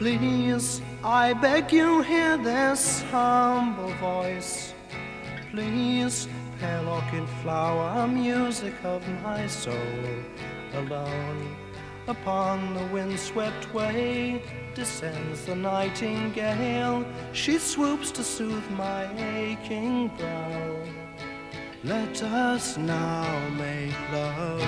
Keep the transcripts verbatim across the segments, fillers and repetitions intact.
Please, I beg you, hear this humble voice. Please, pale orchid flower, music of my soul. Alone, upon the windswept way, descends the nightingale. She swoops to soothe my aching brow. Let us now make love.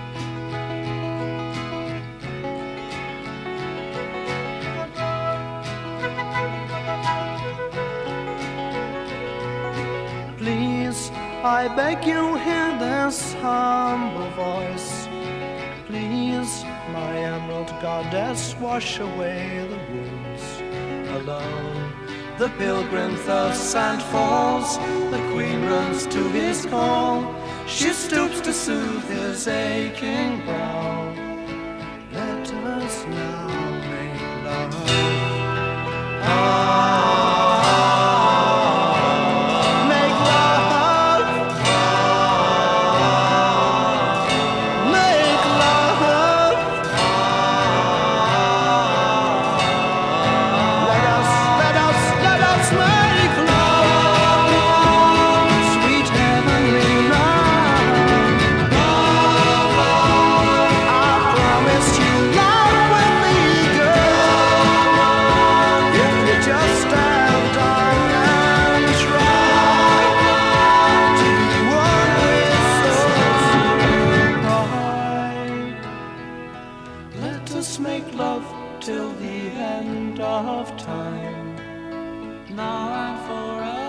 Please, I beg you, hear this humble voice. Please, my emerald goddess, wash away the wounds. Alone, the pilgrim thirsts and falls. The queen runs to his call. She stoops to soothe his aching brow. Let us now make love. Ah. Make love till the end of time, now and forever.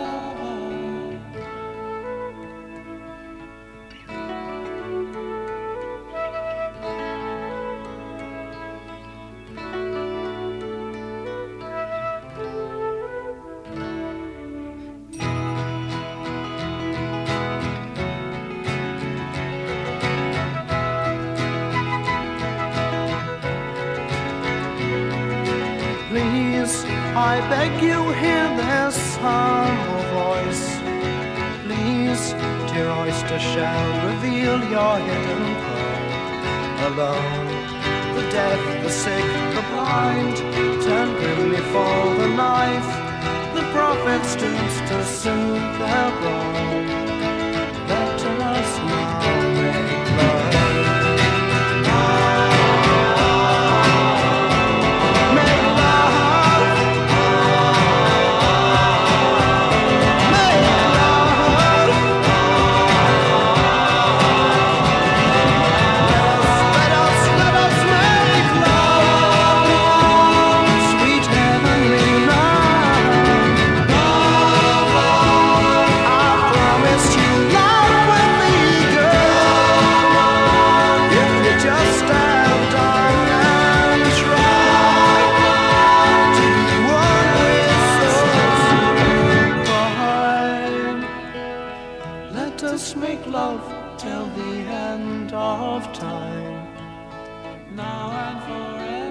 Please, I beg you, hear this humble voice. Please, dear oyster shell, reveal your hidden pearl. Alone, the deaf, the sick, the blind turn grimly for the knife. The prophet stoops to soothe their brow. Let us now make love. Let us make love till the end of time, now and forever.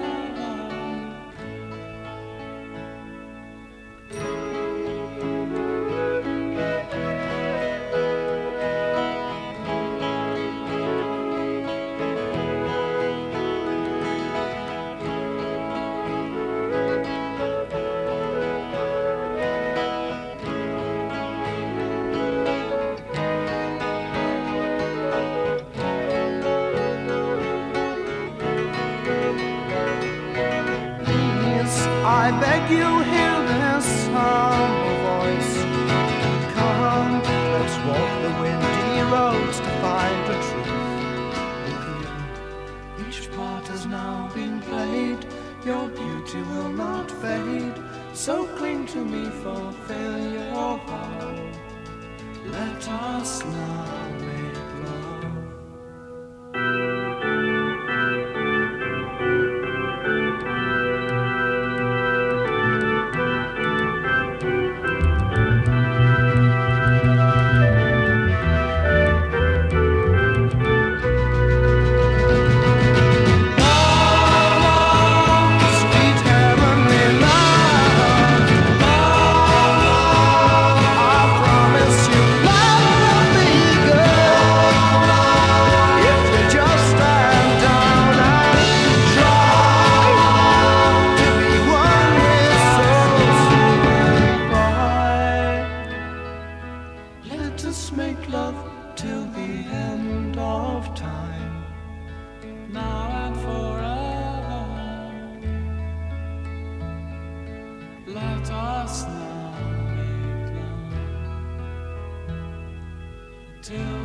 I beg you, hear this humble voice. Come, let's walk the windy roads to find a truth. With you, each part has now been played. Your beauty will not fade. So cling to me, fulfill your vow. Let us now make love. Love, to